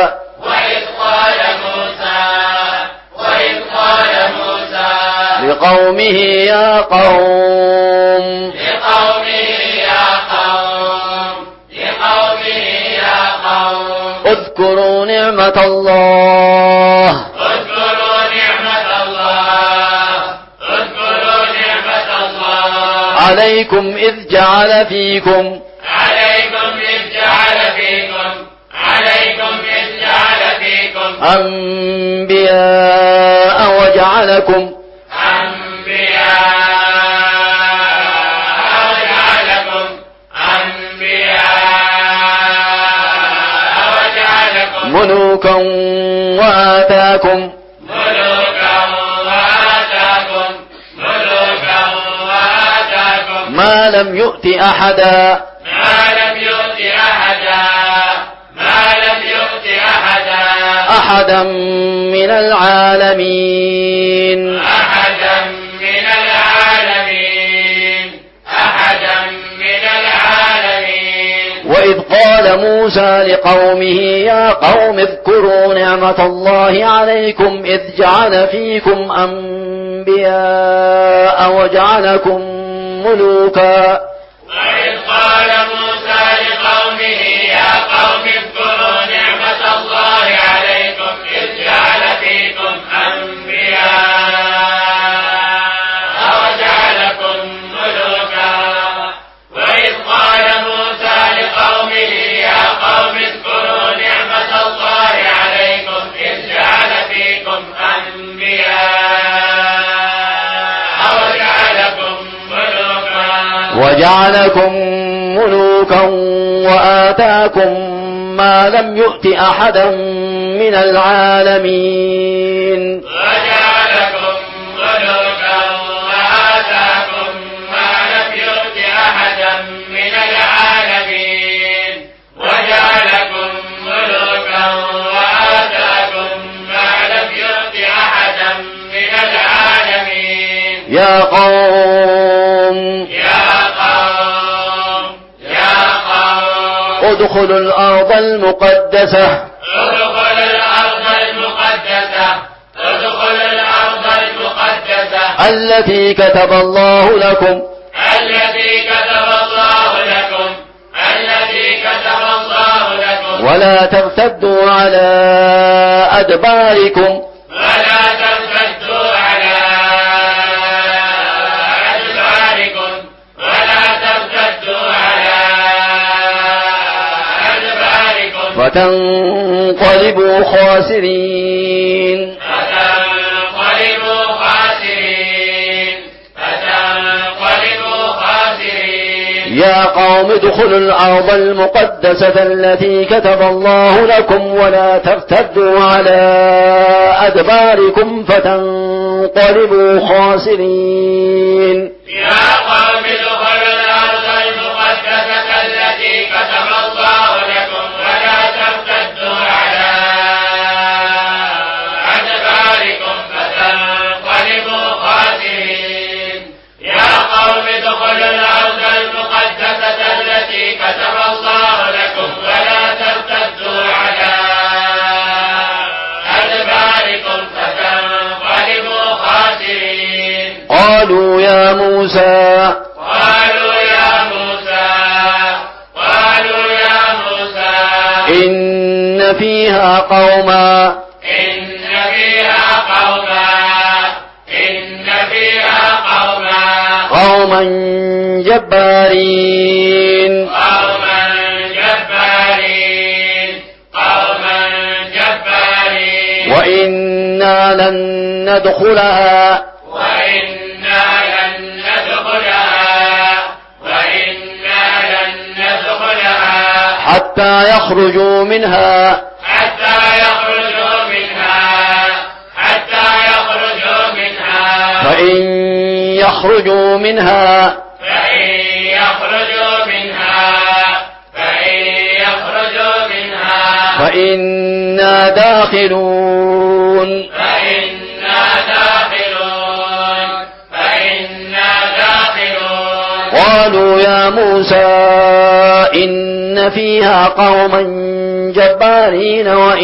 لقومه يا قوم اذكروا نعمة الله عليكم إذ جعل فيكم أنبياء وجعلكم ملوكا وآتاكم ما لم يؤت أحدا أحدا من العالمين وإذ قال موسى لقومه يا قوم اذكروا نعمة الله عليكم إذ جعل فيكم أنبياء وجعلكم ملوكا وإذ قال موسى لقومه يا قوم اذكروا نعمة الله عليكم إذ جعل فيكم أنبياء وجعلكم ملوكا وإذ قال موسى لقومه يا قوم اذكروا نعمة الله عليكم إذ جعل فيكم أنبياء وجعلكم ملوكا وآتاكم ما لم يؤت أحدا من العالمين وجعلكم ملوكا وآتاكم ما لم يؤت أحدا من العالمين وجعلكم ملوكا وآتاكم ما لم يؤت أحدا من العالمين يا قوم ادخلوا الأرض المقدسة التي كتب الله لكم ولا ترتدوا على أدباركم فتنقلبوا خاسرين يا قوم ادخلوا الأرض المقدسة التي كتب الله لكم ولا ترتدوا على أدباركم فتنقلبوا خاسرين يا قوم ادخلوا الأرض المقدسة التي كتب الله لكم ولا ترتدوا على أدباركم فتنقلبوا خاسرين يا قوم ادخلوا الأرض المقدسة التي كتب الله لكم ولا ترتدوا على أدباركم فتنقلبوا خاسرين فيها قوما قوما جبارين وإنا لن ندخلها حتى يخرجوا منها فإن يخرجوا منها فإنا داخلون قالوا يا موسى إن فيها قوما جبارين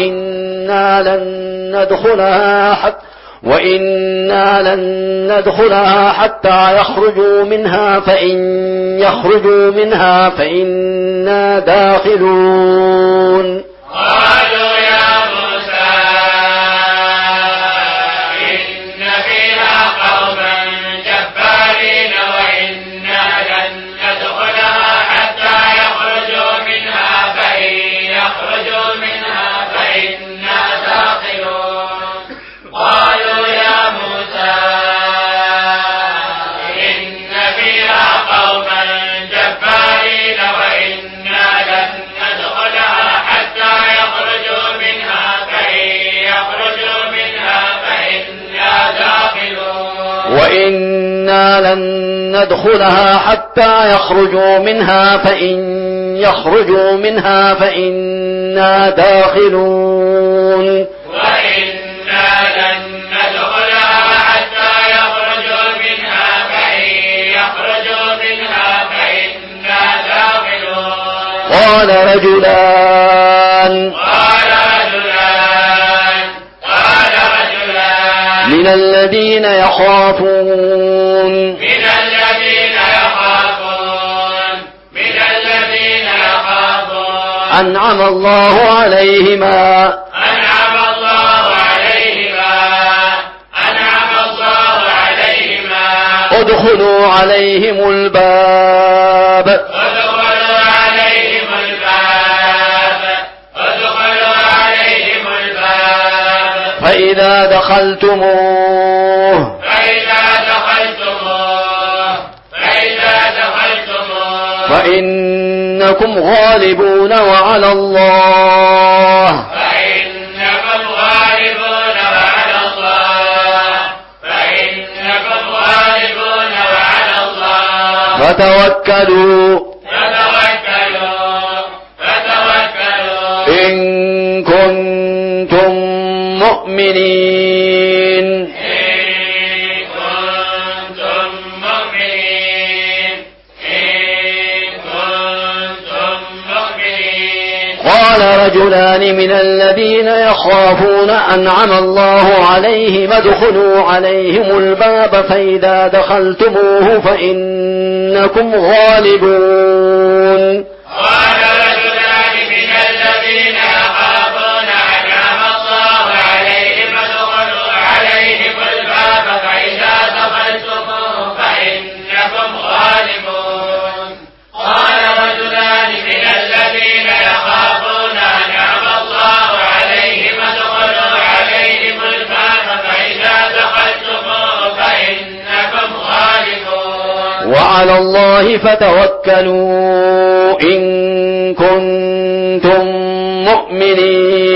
وإنا لن ندخلها حتى يخرجوا منها فإن يخرجوا منها فإنا داخلون قالوا يا موسى إن فيها قوما جبارين وإنا لن ندخلها حتى يخرجوا منها فإن يخرجوا منها فإنا داخلون قالوا يا موسى إن فيها قوما جبارين وإنا لن ندخلها حتى يخرجوا منها فإن يخرجوا منها فإنا داخلون وإنا لن ندخلها حتى يخرجوا منها فإن يخرجوا منها فإنا داخلون وإنا لن ندخلها حتى يخرجوا منها فإن يخرجوا منها فإنا داخلون قال رجلان من الذين يخافون أنعم الله عليهما ادخلوا عليهم الباب فإذا دخلتموه فإنكم غالبون وعلى الله فتوكلوا إن كنتم مؤمنين قال رجلان من الذين يخافون أنعم الله عليهم ادخلوا عليهم الباب فإذا دخلتموه فإنكم غالبون قال رجلان من الذين يخافون أنعم الله عليهم ادخلوا عليهم الباب فإذا دخلتموه فإنكم غالبون قال رجلان من الذين يخافون أنعم الله عليهم ادخلوا عليهم الباب فإذا دخلتموه فإنكم غالبون وعلى الله فتوكلوا إن كنتم مؤمنين